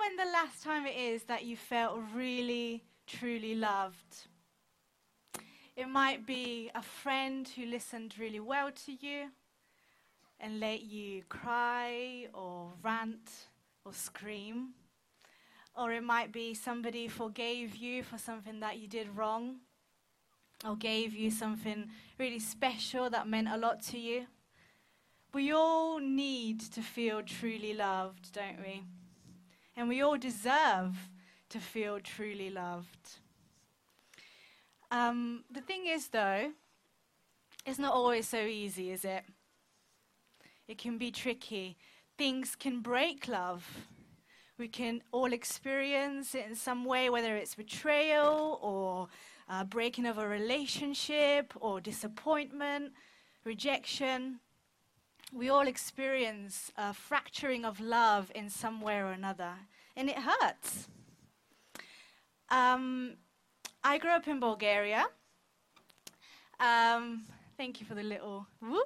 when the last time it is that you felt really, truly loved. It might be a friend who listened really well to you and let you cry or rant or scream. Or it might be somebody forgave you for something that you did wrong, or gave you something really special that meant a lot to you. We all need to feel truly loved, don't we? And we all deserve to feel truly loved. The thing is, though, it's not always so easy, is it? It can be tricky. Things can break love. We can all experience it in some way, whether it's betrayal or breaking of a relationship or disappointment, rejection. We all experience a fracturing of love in some way or another, and it hurts. I grew up in Bulgaria. Thank you for the little whoop.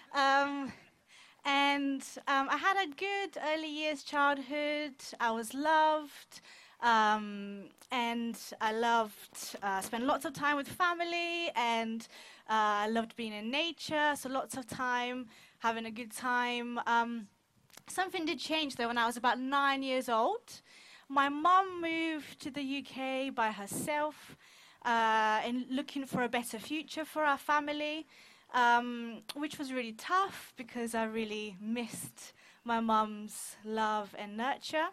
And I had a good early years childhood. I was loved, and I loved spend lots of time with family, and I loved being in nature, so lots of time, having a good time. Something did change, though, when I was about 9 years old. My mum moved to the UK by herself, and looking for a better future for our family. Which was really tough because I really missed my mum's love and nurture.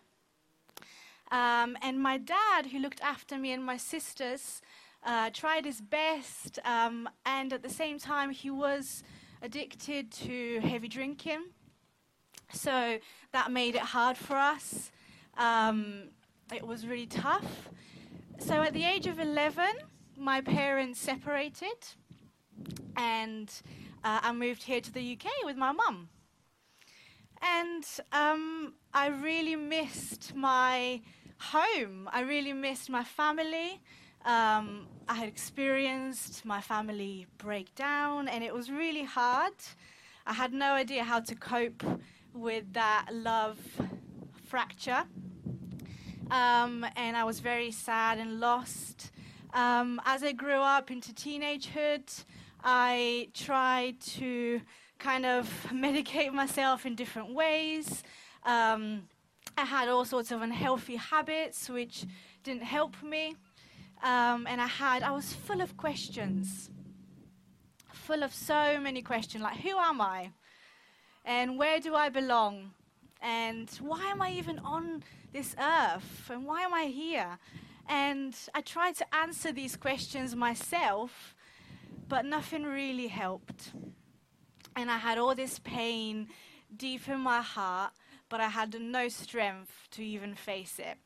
And my dad, who looked after me and my sisters, tried his best, and at the same time he was addicted to heavy drinking. So that made it hard for us. It was really tough. So at the age of 11, my parents separated. And I moved here to the UK with my mum. And I really missed my home. I really missed my family. I had experienced my family break down, and it was really hard. I had no idea how to cope with that love fracture. And I was very sad and lost. As I grew up into teenagehood, I tried to kind of medicate myself in different ways. I had all sorts of unhealthy habits which didn't help me. And I was full of questions, full of so many questions, like who am I? And where do I belong? And why am I even on this earth? And why am I here? And I tried to answer these questions myself, but nothing really helped. And I had all this pain deep in my heart, but I had no strength to even face it.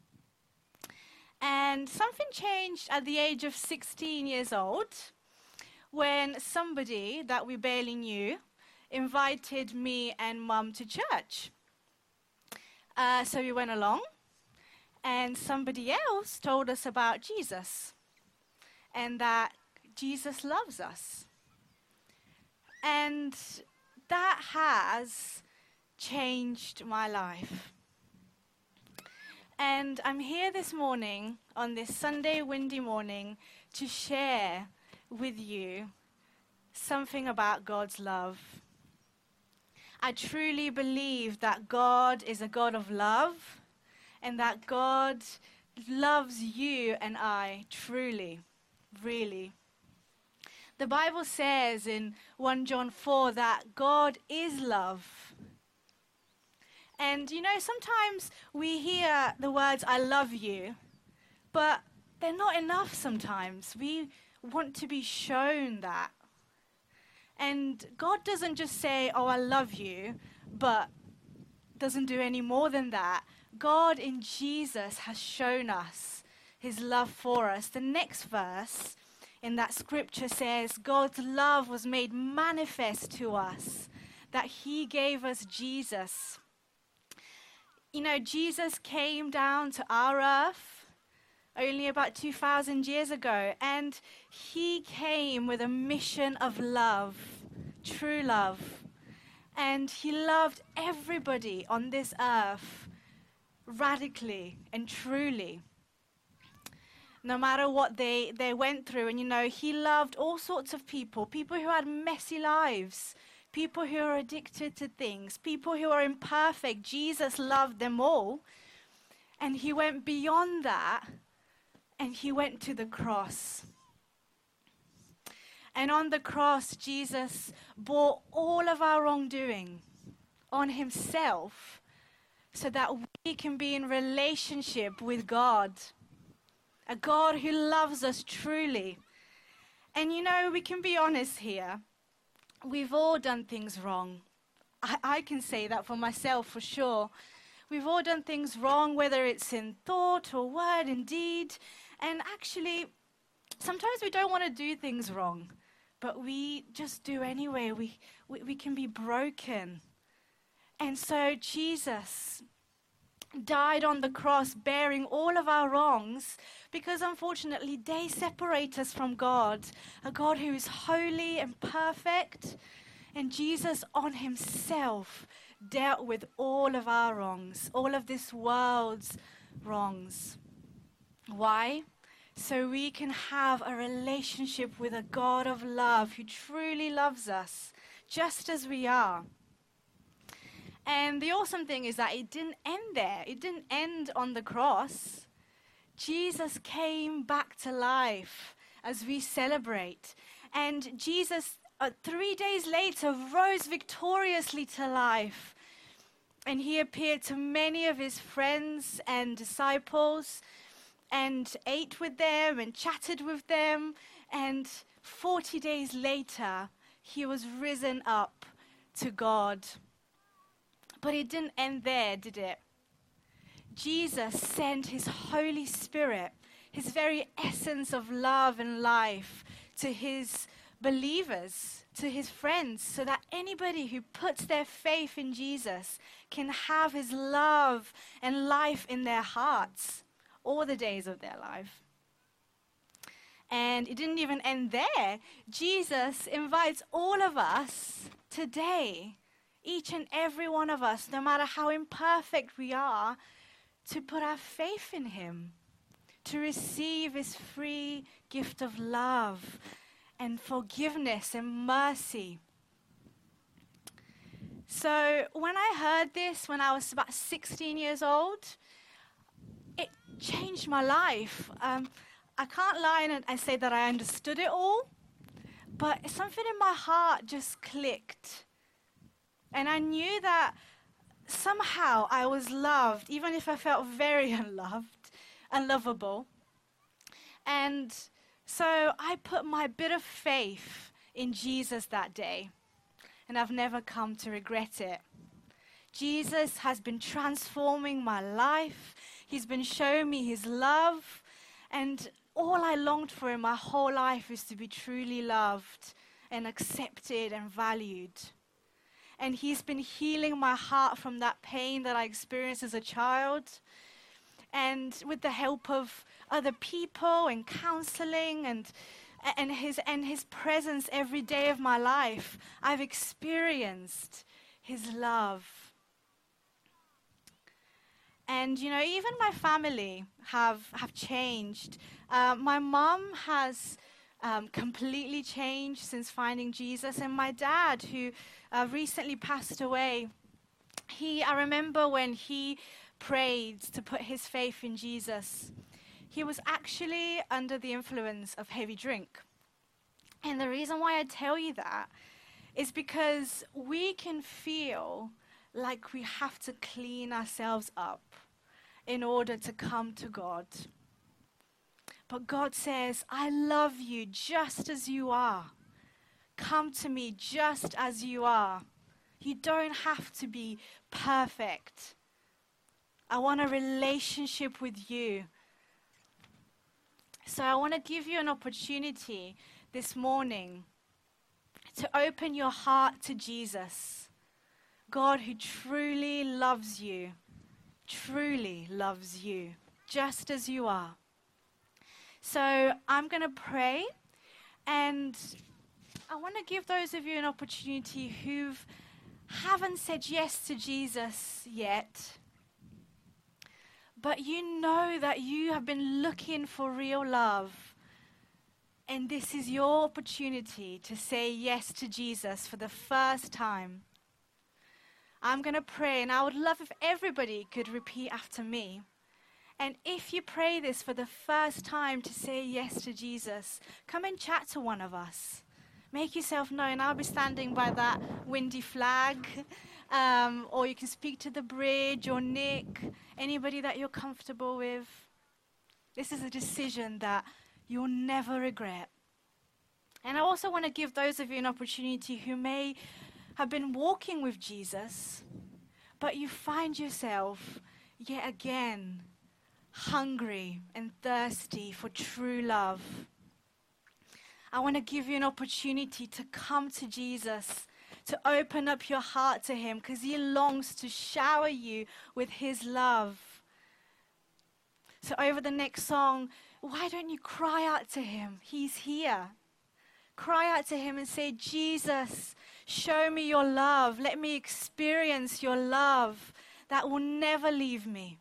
And something changed at the age of 16 years old when somebody that we barely knew invited me and Mum to church. So we went along, and somebody else told us about Jesus and that Jesus loves us. And that has changed my life. And I'm here this morning, on this Sunday windy morning, to share with you something about God's love. I truly believe that God is a God of love, and that God loves you and I truly, really. The Bible says in 1 John 4 that God is love. And you know, sometimes we hear the words, I love you, but they're not enough sometimes. We want to be shown that. And God doesn't just say, oh, I love you, but doesn't do any more than that. God in Jesus has shown us his love for us. The next verse in that scripture says, God's love was made manifest to us, that he gave us Jesus. You know, Jesus came down to our earth only about 2,000 years ago, and he came with a mission of love, true love. And he loved everybody on this earth radically and truly. No matter what they went through. And, he loved all sorts of people who had messy lives, people who are addicted to things, people who are imperfect. Jesus loved them all. And he went beyond that, and he went to the cross. And on the cross, Jesus bore all of our wrongdoing on himself so that we can be in relationship with God. A God who loves us truly. And we can be honest here. We've all done things wrong. I can say that for myself, for sure. We've all done things wrong, whether it's in thought or word and deed. And actually, sometimes we don't want to do things wrong, but we just do anyway. We can be broken. And so Jesus died on the cross bearing all of our wrongs, because unfortunately they separate us from God, a God who is holy and perfect. And Jesus on himself dealt with all of our wrongs, all of this world's wrongs. Why? So we can have a relationship with a God of love who truly loves us just as we are. And the awesome thing is that it didn't end there. It didn't end on the cross. Jesus came back to life as we celebrate. And Jesus, 3 days later, rose victoriously to life. And he appeared to many of his friends and disciples and ate with them and chatted with them. And 40 days later, he was risen up to God. But it didn't end there, did it? Jesus sent his Holy Spirit, his very essence of love and life, to his believers, to his friends, so that anybody who puts their faith in Jesus can have his love and life in their hearts all the days of their life. And it didn't even end there. Jesus invites all of us today, each and every one of us, no matter how imperfect we are, to put our faith in him, to receive his free gift of love and forgiveness and mercy. So when I heard this when I was about 16 years old, it changed my life. I can't lie and say that I understood it all, but something in my heart just clicked. And I knew that somehow I was loved, even if I felt very unlovable. And so I put my bit of faith in Jesus that day, and I've never come to regret it. Jesus has been transforming my life. He's been showing me his love, and all I longed for in my whole life is to be truly loved and accepted and valued. And he's been healing my heart from that pain that I experienced as a child. And with the help of other people and counseling and his presence every day of my life, I've experienced his love. And, even my family have changed. My mom has completely changed since finding Jesus. And my dad, who recently passed away, I remember when he prayed to put his faith in Jesus, he was actually under the influence of heavy drink. And the reason why I tell you that is because we can feel like we have to clean ourselves up in order to come to God. But God says, I love you just as you are. Come to me just as you are. You don't have to be perfect. I want a relationship with you. So I want to give you an opportunity this morning to open your heart to Jesus, God who truly loves you, just as you are. So I'm going to pray, and I want to give those of you an opportunity who haven't said yes to Jesus yet. but you know that you have been looking for real love. And this is your opportunity to say yes to Jesus for the first time. I'm going to pray, and I would love if everybody could repeat after me. And if you pray this for the first time to say yes to Jesus, come and chat to one of us. Make yourself known. I'll be standing by that windy flag. Or you can speak to the bridge or Nick, anybody that you're comfortable with. This is a decision that you'll never regret. And I also want to give those of you an opportunity who may have been walking with Jesus, but you find yourself yet again hungry and thirsty for true love. I want to give you an opportunity to come to Jesus, to open up your heart to him, because he longs to shower you with his love. So over the next song, why don't you cry out to him? He's here. Cry out to him and say, Jesus, show me your love. Let me experience your love that will never leave me.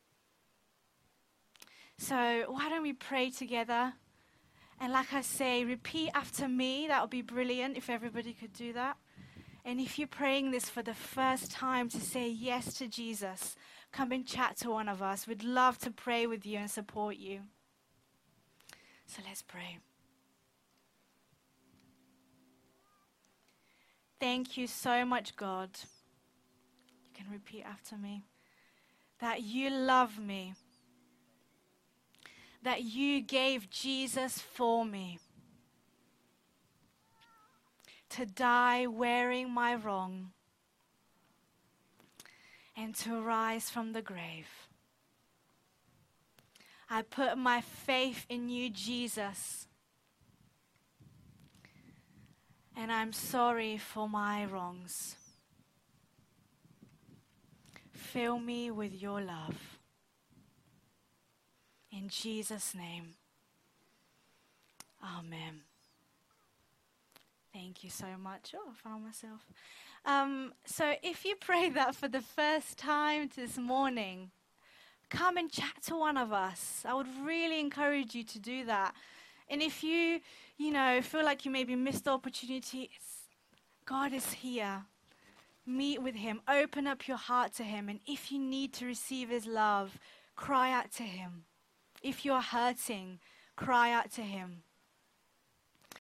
So why don't we pray together? And like I say, repeat after me. That would be brilliant if everybody could do that. And if you're praying this for the first time to say yes to Jesus, come and chat to one of us. We'd love to pray with you and support you. So let's pray. Thank you so much, God. You can repeat after me. That you love me. That you gave Jesus for me. To die wearing my wrong. And to rise from the grave. I put my faith in you, Jesus. And I'm sorry for my wrongs. Fill me with your love. In Jesus' name. Amen. Thank you so much. Oh, I found myself. So if you prayed that for the first time this morning, come and chat to one of us. I would really encourage you to do that. And if you feel like you maybe missed the opportunity, God is here. Meet with him. Open up your heart to him. And if you need to receive his love, cry out to him. If you're hurting, cry out to him.